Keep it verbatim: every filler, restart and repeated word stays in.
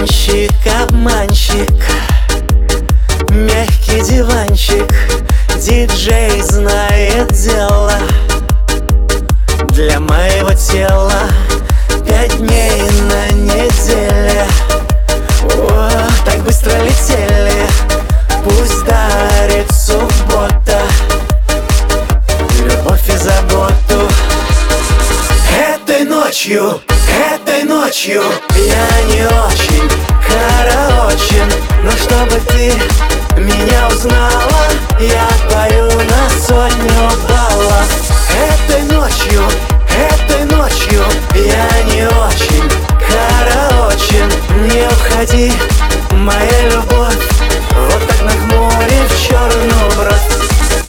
Романщик, обманщик, мягкий диванчик, диджей знает дело. Для моего тела пять дней на неделе. О, так быстро летели, пусть дарит суббота любовь и заботу. Этой ночью, этой ночью я не очень караочен, но чтобы ты меня узнала, я пою на сотню баллов.